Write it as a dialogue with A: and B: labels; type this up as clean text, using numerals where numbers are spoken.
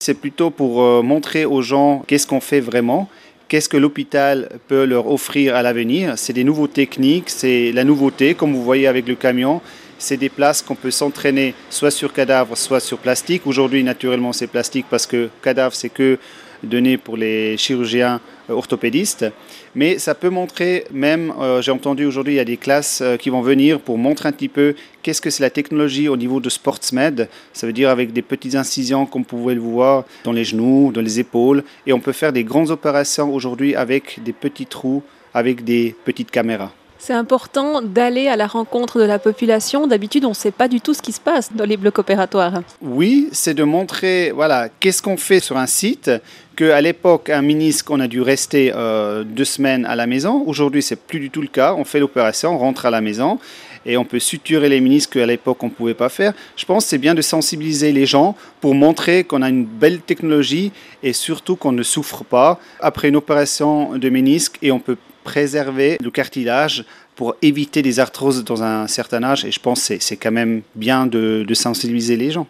A: C'est plutôt pour montrer aux gens qu'est-ce qu'on fait vraiment, qu'est-ce que l'hôpital peut leur offrir à l'avenir. C'est des nouveaux techniques, c'est la nouveauté, comme vous voyez avec le camion. C'est des places qu'on peut s'entraîner soit sur cadavre, soit sur plastique. Aujourd'hui, naturellement, c'est plastique parce que cadavre, c'est que donné pour les chirurgiens orthopédistes. Mais ça peut montrer même, j'ai entendu aujourd'hui, il y a des classes qui vont venir pour montrer un petit peu qu'est-ce que c'est la technologie au niveau de SportsMed. Ça veut dire avec des petites incisions, comme vous pouvez le voir, dans les genoux, dans les épaules. Et on peut faire des grandes opérations aujourd'hui avec des petits trous, avec des petites caméras.
B: C'est important d'aller à la rencontre de la population. D'habitude, on ne sait pas du tout ce qui se passe dans les blocs opératoires.
A: Oui, c'est de montrer, voilà, qu'est-ce qu'on fait sur un site, qu'à l'époque, un ménisque, on a dû rester 2 semaines à la maison. Aujourd'hui, c'est plus du tout le cas. On fait l'opération, on rentre à la maison et on peut suturer les ménisques qu'à l'époque, on ne pouvait pas faire. Je pense que c'est bien de sensibiliser les gens pour montrer qu'on a une belle technologie et surtout qu'on ne souffre pas après une opération de ménisque et on peut préserver le cartilage pour éviter des arthroses dans un certain âge. Et je pense que c'est quand même bien de sensibiliser les gens.